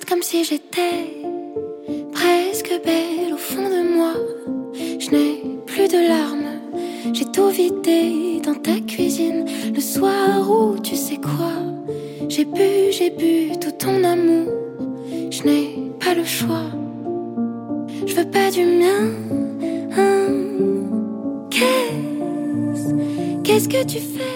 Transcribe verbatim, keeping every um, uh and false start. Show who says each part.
Speaker 1: comme si j'étais presque belle au fond de moi. Je n'ai plus de larmes, j'ai tout vidé dans ta cuisine. Le soir où tu sais quoi, j'ai bu, j'ai bu tout ton amour. Je n'ai pas le choix, je veux pas du mien. Hein. Qu'est-ce, qu'est-ce que tu fais?